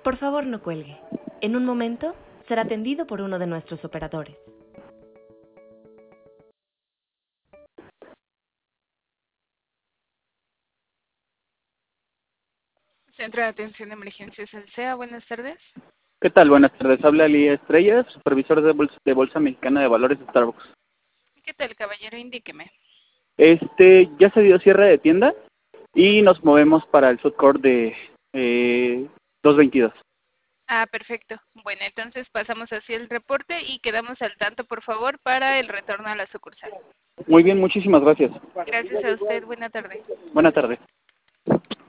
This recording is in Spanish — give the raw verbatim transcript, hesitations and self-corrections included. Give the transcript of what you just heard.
Por favor, no cuelgue. En un momento será atendido por uno de nuestros operadores. Centro de Atención de Emergencias Alsea, buenas tardes. ¿Qué tal? Buenas tardes. Habla Lía Estrella, supervisor de Bolsa, de Bolsa Mexicana de Valores de Starbucks. ¿Qué tal, caballero? Indíqueme. Este, ya se dio cierre de tienda y nos movemos para el food court de eh, dos veintidós. Ah, perfecto. Bueno, entonces pasamos así el reporte y quedamos al tanto, por favor, para el retorno a la sucursal. Muy bien, muchísimas gracias. Gracias a usted. Buena tarde. Buena tarde.